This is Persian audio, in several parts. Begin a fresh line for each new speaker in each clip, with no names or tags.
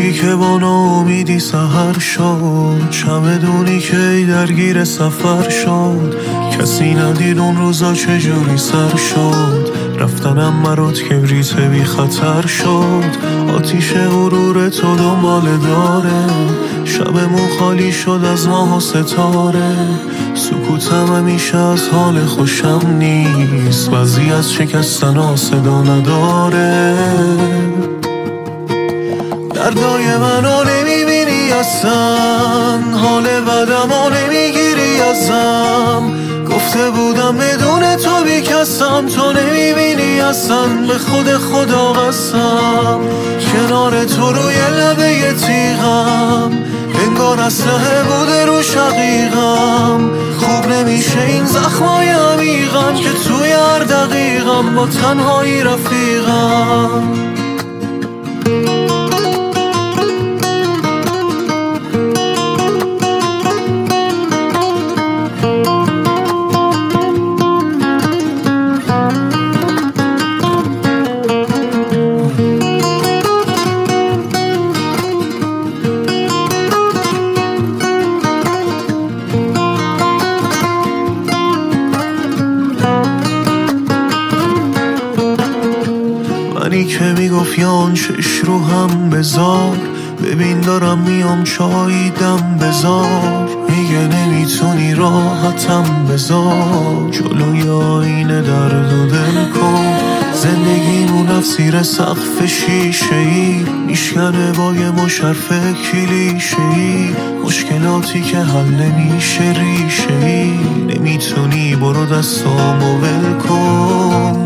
تویی که با ناامیدی سحر شد، چمدونی که درگیر سفر شد. کسی ندید اون روزا چجوری سر شد، رفتنم مرات کبریت بی خطر شد. آتیش غرور تو دنباله داره، شبمون خالی شد از ماه و ستاره. سکوتم همیشه از حال خوشم نیست، بعضی از شکستن ها صدا نداره. دردای منو نمیبینی اصلا، حال بدم ها نمیگیری ازم. گفته بودم بدون تو بیکسم، تو نمیبینی اصلا، به خود خدا قسم. کنار تو روی لبه تیغم، انگار اسلحه بوده رو شقیقم. خوب نمیشه این زخمای عمیقم که توی هر دقیقم با تنهایی رفیقم. منی که میگفت یان چش رو هم بذار، ببین دارم میام چاییدم بذار. میگه نمیتونی راحتم بذار، جلوی آینه درد و دل کن. زندگیمون رفت زیر سقف شیشه‌ای، میشکنه با یه مشرف کلیشه‌ای. مشکلاتی که حل نمیشه ریشه‌ای، نمیتونی برو دستامو ول کن.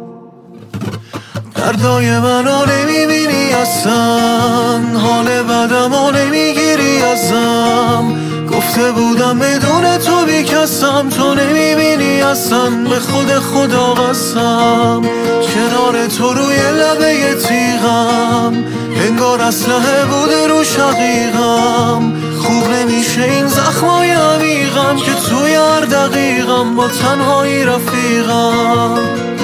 دردای منو نمیبینی اصلا، حال بدم ها نمیگیری ازم. گفته بودم بدون تو بیکسم، تو نمیبینی اصلا، به خود خدا قسم. کنار تو روی لبه تیغم، انگار اسلحه بوده رو شقیقم. خوب نمیشه این زخمای عمیقم که توی هر دقیقم با تنهایی رفیقم.